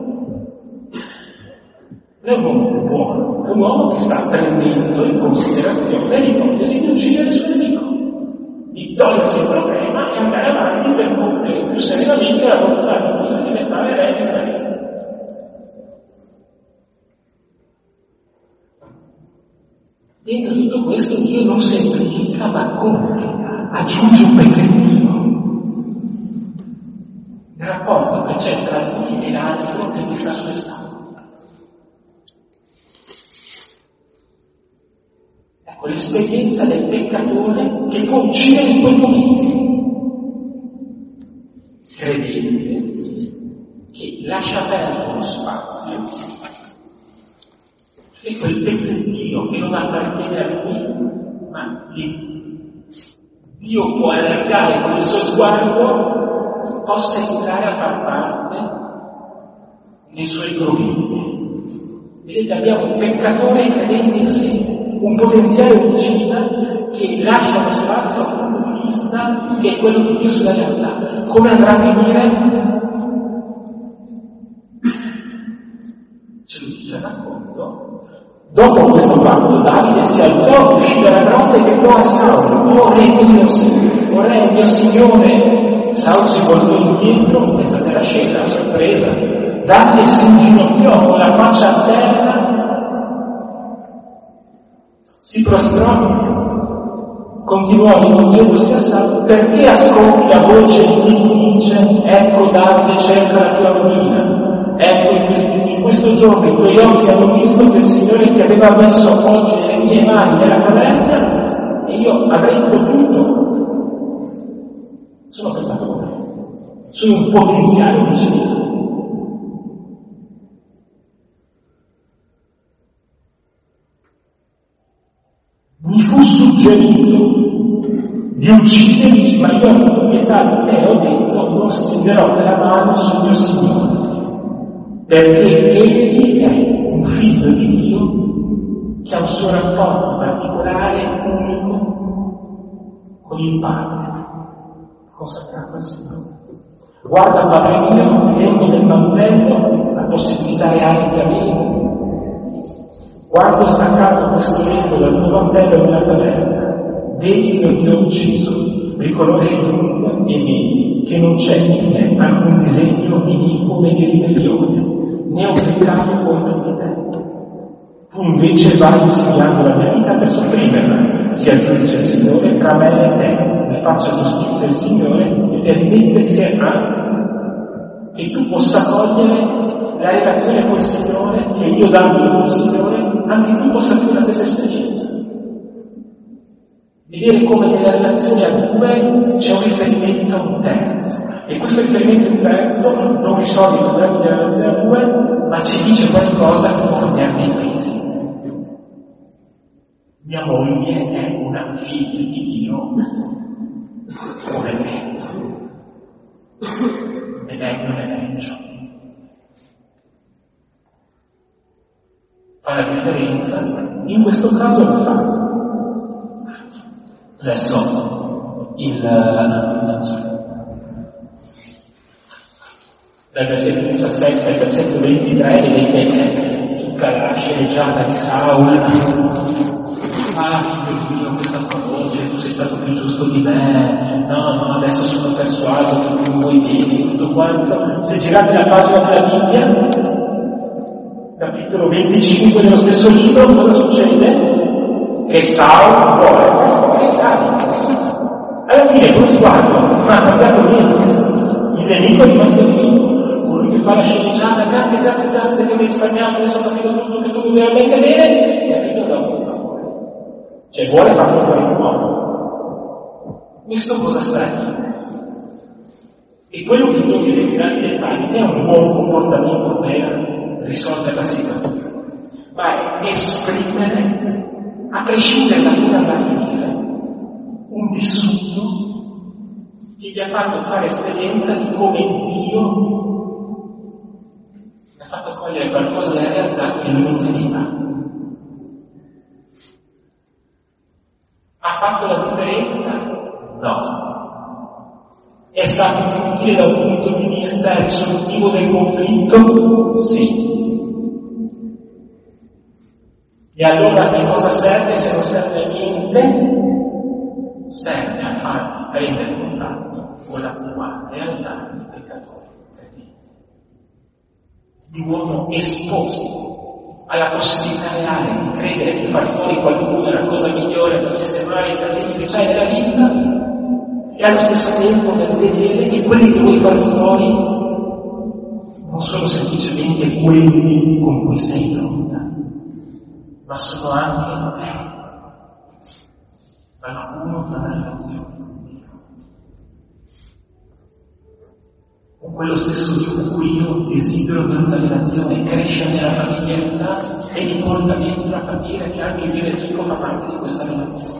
Non è un uomo buono, è un uomo che sta prendendo in considerazione l'ipotesi di uccidere il suo nemico, di togliersi il problema e andare avanti per compiere più serenamente la volontà di Dio di diventare re di Israele. Dentro tutto questo Dio non semplifica ma complica, aggiunge un pezzettino. Il rapporto che c'è tra lui e l'altro che mi sta aspettando. Ecco l'esperienza del peccatore che coincide in quei momenti. Credente che lascia perdere lo spazio e quel pezzettino che non appartiene a lui, ma che Dio può allargare con il suo sguardo, possa entrare a far parte dei suoi grovigli. Vedete, abbiamo un peccatore credente in sé, un potenziale omicida che lascia lo spazio a un punto di vista che è quello di Dio sulla realtà. Come andrà a finire? Ce lo dice il racconto. Dopo questo fatto Davide si alzò, uscì dalla grotta e gridò a Saul: "Oh re mio, oh re mio signore!" Saul si voltò indietro, pensate alla scena, a sorpresa. Davide si inginocchiò con la faccia a terra, si prostrò, continuò rivolgendosi a Saul: "Perché ascolti la voce di chi ti dice: ecco Davide cerca la tua rovina? Ecco in questo, in questo giorno i tuoi occhi hanno visto che il Signore ti aveva messo oggi nelle mie mani nella caverna e io avrei potuto." Sono peccatore, sono un potenziale omicida. Mi fu suggerito di uccidermi, ma io ho pietà di te, ho detto: non stenderò la mano sul mio Signore, perché egli è un figlio di Dio che ha un suo rapporto particolare, unico, con il Padre, consacrato al Signore. Guarda, Padre mio, il regno del mantello, la possibilità reale che avevo. Quando staccato questo legno dal tuo mantello nella caverna, vedi che ti ho ucciso, riconosci dunque e vedi che non c'è in me alcun disegno iniquo né di ribellione, né ho peccato contro di te. Tu invece vai insegnando la mia vita per sopprimerla. Sia giudice il Signore tra me e te, ne faccia giustizia il Signore e rimettiti a che tu possa cogliere la relazione col Signore, che io dando col Signore, anche tu possa avere la stessa esperienza. vedere come nella relazione a due c'è un riferimento a un terzo. E questo riferimento a un terzo non risolve i problemi della relazione a due, ma ci dice qualcosa che può cambiare dei pesi. Mia moglie è una figlia di Dio come me. E lei non è peggio. Fa la differenza? In questo caso lo fa. Adesso il dal versetto diciassette al versetto ventitré vedete tutta la sceneggiata di Saul. Ah, figlio mio, questa tua voce, tu sei stato più giusto di me, no, no, adesso sono persuaso che tu vuoi vedi tutto quanto. Se girate la pagina della Bibbia, capitolo venticinque dello stesso libro, cosa succede? Che Saul vuole e Davide. Alla fine con sguardo non ha cambiato niente, il nemico è rimasto lì. Colui che fa la sceneggiata, grazie, grazie, grazie che mi hai risparmiato, adesso ho capito tutto che tu mi vuoi veramente bene, e capito da un po'. Cioè vuole farlo fuori un po'. Questo cosa sta a dire? E quello che toglie dei grandi dettagli è un buon comportamento per risolvere la situazione, ma è esprimere, a prescindere da come andrà a finire, un vissuto che gli ha fatto fare esperienza di come Dio ha fatto cogliere qualcosa della realtà che lui non vedeva. Ha fatto la differenza? No. È stato utile da un punto di vista risolutivo del conflitto? Sì. E allora che cosa serve se non serve a niente? Serve a farti prendere contatto con la tua realtà di peccatore, di uomo esposto alla possibilità reale di credere che far fuori qualcuno è la cosa migliore per sistemare i casini speciali della vita, e allo stesso tempo per vedere che quelli che vuoi far fuori non sono semplicemente quelli con cui sei pronta, ma sono anche eh, qualcuno che ha una relazione con Dio, con quello stesso Dio con cui io desidero per una relazione crescere nella familiarità e mi porta dentro a capire che anche il mio nemico fa parte di questa relazione.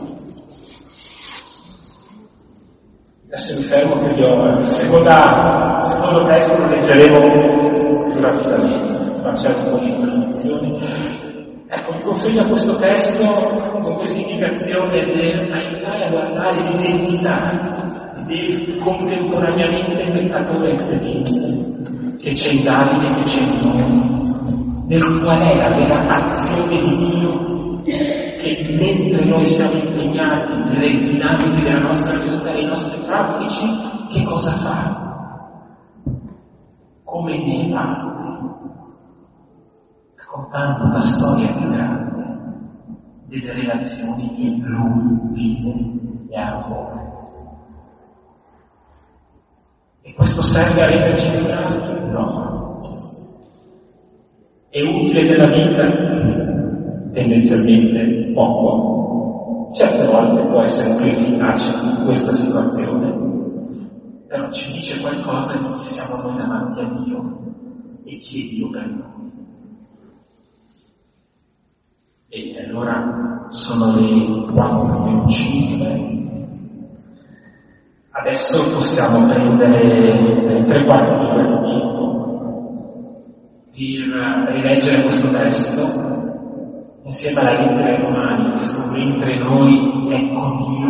Adesso mi fermo che vi ho seconda, secondo testo lo leggeremo più rapidamente, ma c'è un po' di introduzione. Ecco, mi consegna questo testo con questa indicazione del aiutare a guardare l'identità del contemporaneamente peccatore e credente che c'è in Davide, che c'è in noi, nel qual è la vera azione di Dio che mentre noi siamo impegnati nelle dinamiche della nostra vita, nei nostri traffici, che cosa fa? Come ne parte? Raccontando una storia più grande delle relazioni che lui vive e ha a cuore. E questo serve a renderci più grandi? No. È utile nella vita? Tendenzialmente poco. Certe volte può essere più efficace in questa situazione, però ci dice qualcosa di chi siamo noi davanti a Dio e chi è Dio per noi. E allora sono le quattro e cinque. Adesso possiamo prendere tre quarti di quel tempo per rileggere questo testo insieme alla lettera ai Romani, questo mentre noi è con Dio.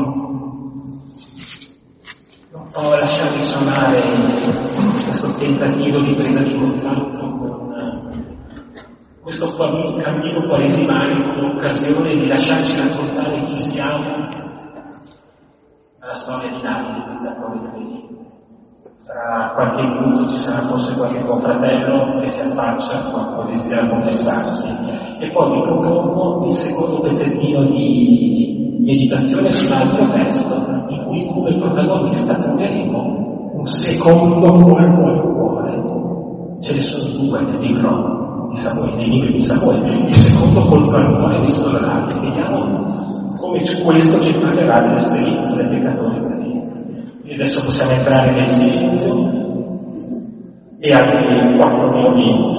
Non può lasciare risuonare questo tentativo di presa di contatto con questo cammino quaresimale come occasione di lasciarci raccontare chi siamo alla storia di Davide, peccatore e credente. Tra qualche minuto ci sarà forse qualche confratello che si affaccia quando desidera confessarsi, e poi vi propongo il secondo pezzettino di meditazione su un altro testo in cui come protagonista troveremo un secondo colpo al cuore. Ce ne sono due nel libro di Samuele, nei libri di Samuele. Il secondo colpo al cuore è visto da l'altro. Vediamo come questo ci parlerà dell'esperienza del peccatore credente. E adesso possiamo entrare nel silenzio e altri quattro minuti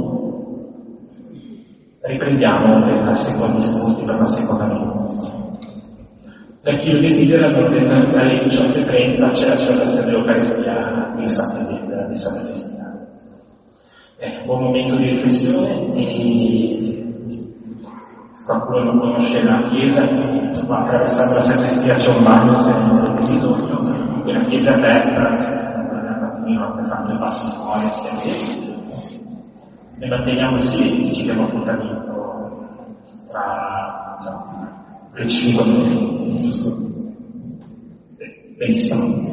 riprendiamo per la seconda spunti, per la seconda meditazione. Per chi lo desidera, alle diciotto e trenta c'è la celebrazione dell'Eucaristia in Santa Della di Santa Cristina. È un buon momento di riflessione e se qualcuno non conosce la chiesa, va attraversando la sacrestia, c'è un bagno se non è bisogno, la chiesa è aperta, se non avete fatto il passo fuori, siete e manteniamo il silenzio, ci diamo appuntamento tra no, le cinque minuti. Sì, benissimo.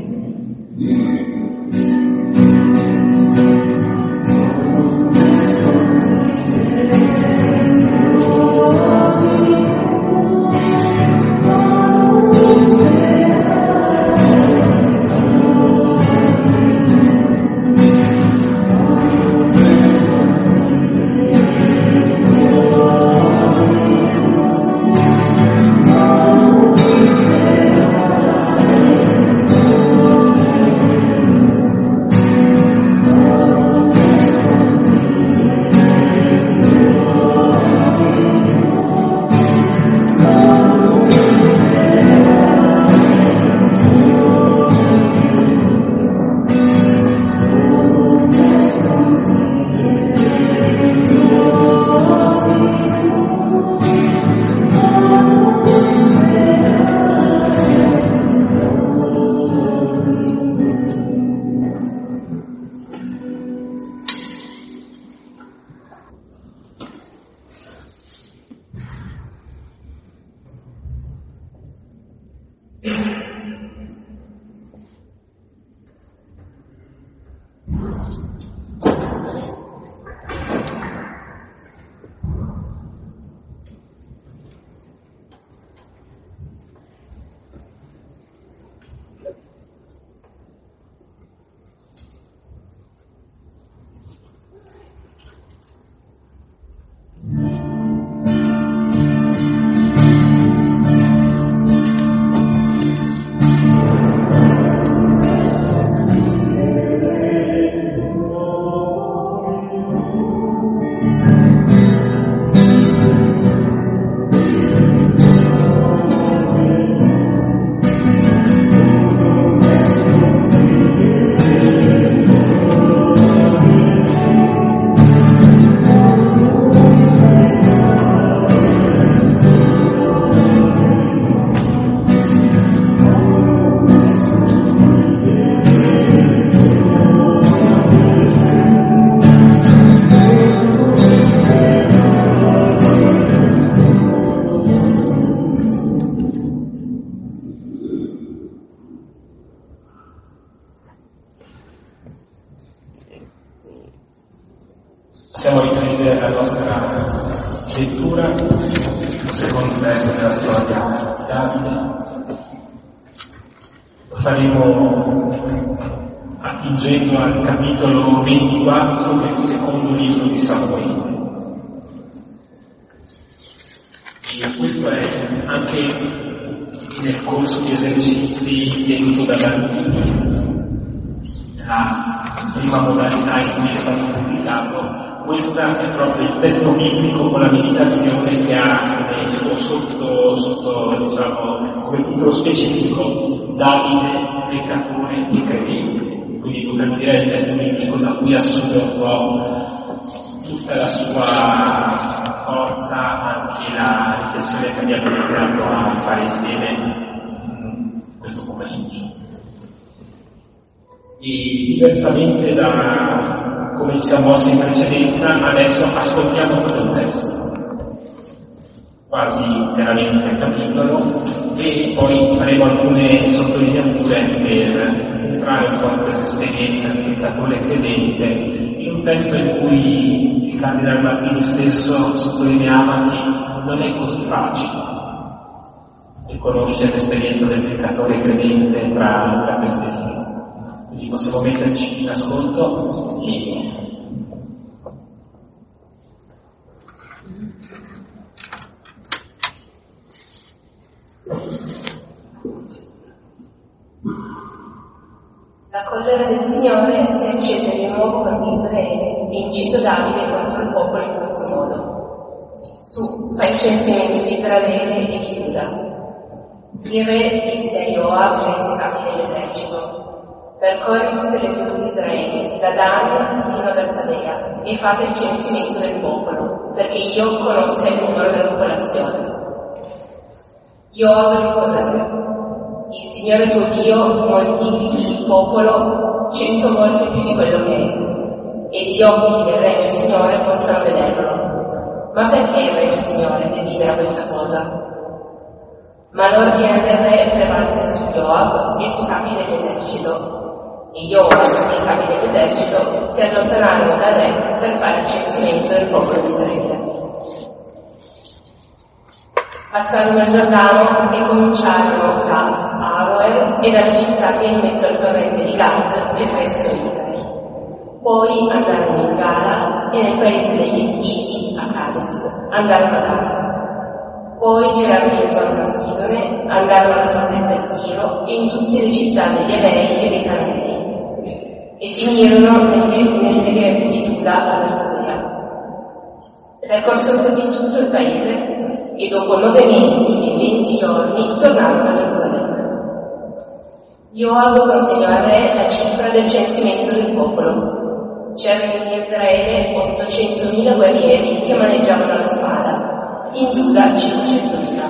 Possiamo riprendere la nostra lettura sul secondo testo della storia di Davide. Lo faremo attingendo al capitolo ventiquattro del secondo libro di Samuele. E questo è anche nel corso di esercizi tenuto da Davide. La prima modalità in cui è stato pubblicato. Questo è proprio il testo biblico con la meditazione che ha nel suo sotto, sotto diciamo, come titolo specifico Davide, peccatore e credente. Quindi potremmo dire il testo biblico da cui assume un po' tutta la sua forza, anche la riflessione che abbiamo iniziato a fare insieme questo pomeriggio. E diversamente da come ci siamo mossi in precedenza, adesso ascoltiamo tutto il testo, quasi interamente il capitolo, e poi faremo alcune sottolineature per entrare un po' in questa esperienza di peccatore credente, in un testo in cui il Cardinal Martini stesso sottolineava che non è così facile riconoscere l'esperienza del peccatore credente tra, tra queste linee. Quindi possiamo metterci in ascolto e collera del Signore si accese di nuovo contro Israele e incitò Davide contro il popolo in questo modo: su, fai censimento di Israele e di Giuda. Il re disse a Joab e ai suoi capi dell'esercito: percorri tutte le tribù di Israele, da Dan fino a Bersabea, e fate il censimento del popolo, perché io conosca il numero della popolazione. Joab rispose al re: il Signore tuo Dio moltiplichi il popolo cento volte più di quello che è, e gli occhi del Re del Signore possano vederlo. Ma perché il Re del Signore desidera questa cosa? Ma l'ordine del Re prevalse su Joab e sui capi dell'esercito, e Joab e i capi dell'esercito si allontanarono dal Re per fare il censimento del popolo di Israele. Passarono il Giordano e cominciarono da Aroer e dalle città che in mezzo al torrente di Gad e presso Itali. Poi andarono in Gala e nel paese degli Ettiti a Cades, andarono ad Arad. Poi girarono intorno a Sidone, andarono alla fortezza di Tiro e in tutte le città degli Evei e dei Cananei, e finirono nelle guerre di Giuda a Bersabea. Percorsero così tutto il paese e dopo nove mesi e venti giorni tornarono a Gerusalemme. Joab consegnò al re la cifra del censimento del popolo. C'erano in Israele ottocentomila guerrieri che maneggiavano la spada, in Giuda cinquecentomila.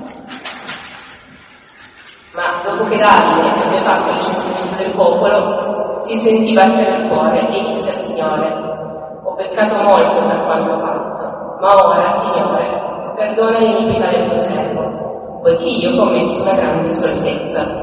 Ma dopo che Davide aveva fatto il censimento del popolo, si sentì battere il cuore e disse al Signore: ho peccato molto per quanto ho fatto, ma ora, Signore, perdona l'iniquità del tuo servo, poiché io ho commesso una grande stoltezza.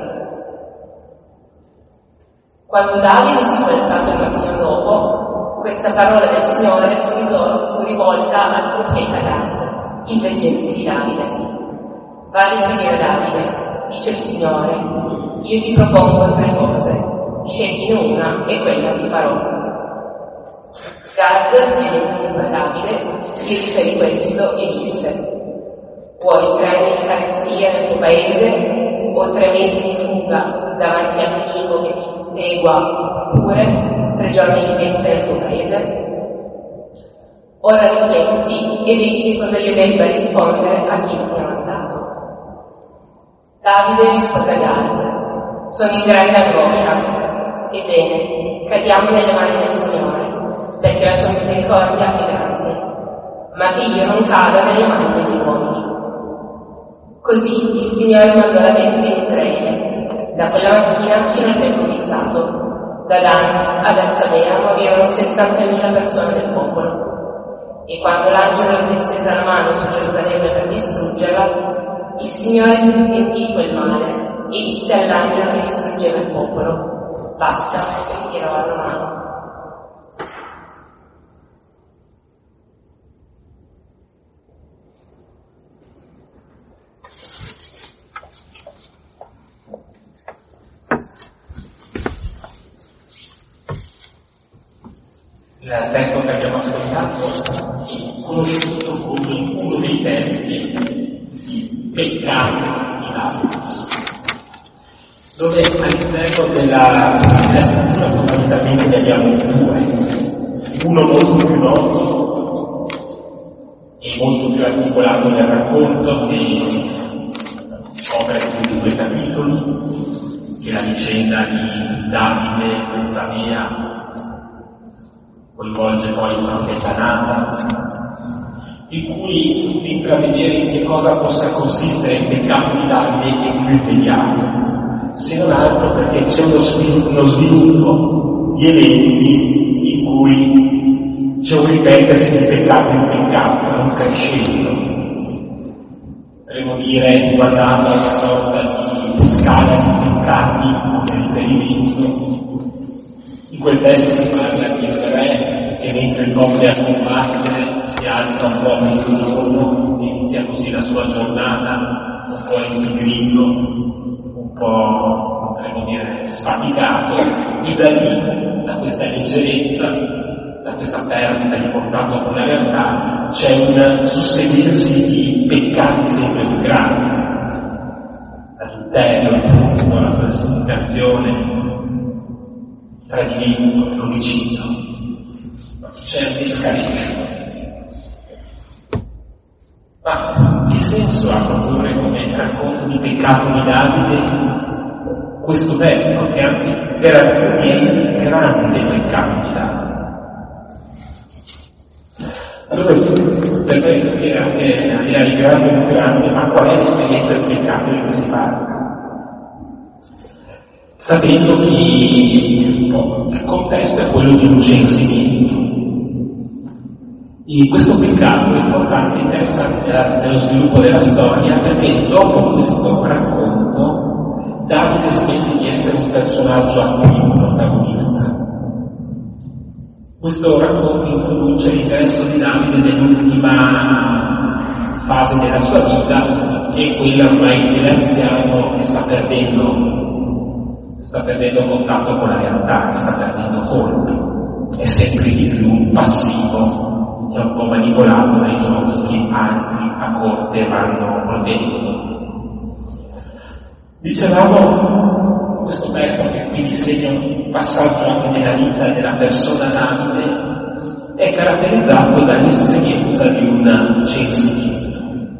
Quando Davide si fu alzato il mattino dopo, questa parola del Signore fu, risol- fu rivolta al profeta Gad, il veggente di Davide. Va a riferire Davide, dice il Signore: io ti propongo tre cose, scegliene una e quella ti farò. Gad venne a Davide, gli riferì questo e disse: vuoi tre anni di carestia nel tuo paese o tre mesi di fuga davanti al nemico che ti insegua, oppure tre giorni di festa nel tuo paese? Ora rifletti e vedi che cosa io debba rispondere a chi mi ha mandato. Davide rispose a Gad: sono in grande angoscia. Ebbene, cadiamo nelle mani del Signore, perché la sua misericordia è grande, ma che io non cada nelle mani degli uomini. Così il Signore mandò la bestia in Israele, da quella mattina fino al tempo fissato. Da Dan a Bersabea morirono settantamila persone del popolo. E quando l'angelo ebbe stesa la mano su Gerusalemme per distruggerla, il Signore si sentì di quel male e disse all'angelo che distruggeva il popolo: basta, e tirò la mano. Il testo che abbiamo ascoltato è conosciuto come uno dei testi di peccato di Davide, dove all'interno della, della scrittura fondamentalmente ne abbiamo due, uno molto più noto e molto più articolato nel racconto, che copre tutti due capitoli, che è la vicenda di Davide e Bersabea, coinvolge poi il profeta Nathan, in cui intravedere in che cosa possa consistere il peccato di Davide è più immediato, se non altro perché c'è uno sviluppo, uno sviluppo di eventi in cui c'è un ripetersi di peccato in peccato, un crescendo. Potremmo dire, guardando a una sorta di scala di peccati come riferimento. In quel testo si parla di un re che mentre il popolo è a combattere si alza un po' ogni giorno, inizia così la sua giornata un po' impigrillo, un po', potremmo dire, sfaticato, e da lì, da questa leggerezza, da questa perdita di contatto con la realtà, c'è un susseguirsi di peccati sempre più grandi, l'adulterio, il furto, la falsificazione, tradimento, l'omicidio, certi scarichi. Ma che senso ha produrre come racconto di peccato di Davide questo testo, che anzi per alcuni è il grande peccato di Davide? Allora, per me capire anche al di là di grande o non grande, ma qual è l'esperienza del peccato di cui si parla? Sapendo che il contesto è quello di un censimento. E questo peccato è importante e interessante nello sviluppo della storia, perché dopo questo racconto Davide smette di essere un personaggio attivo, protagonista. Questo racconto introduce l'ingresso di Davide nell'ultima fase della sua vita, che è quella ormai dell'anziano che sta perdendo, sta perdendo contatto con la realtà, che sta perdendo colpi, è sempre di più passivo, è un po' manipolato dai giochi che altri a corte vanno ordinando. Dicevamo, questo testo che quindi segna un passaggio anche nella vita della persona Davide è caratterizzato dall'esperienza di un censimento.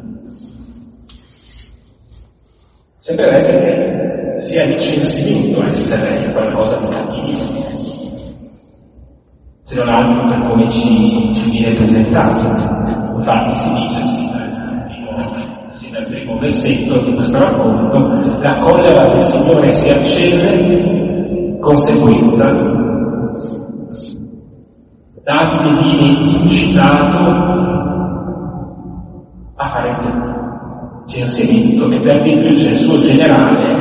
Sembrerebbe che sia il censimento a essere qualcosa di cattivissimo, se non altro per come ci, ci viene presentato. Infatti si dice, sì, sì, nel primo versetto di questo racconto, la collera del Signore si accese, conseguenza, Davide viene incitato a fare il censimento, e per di più c'è il suo generale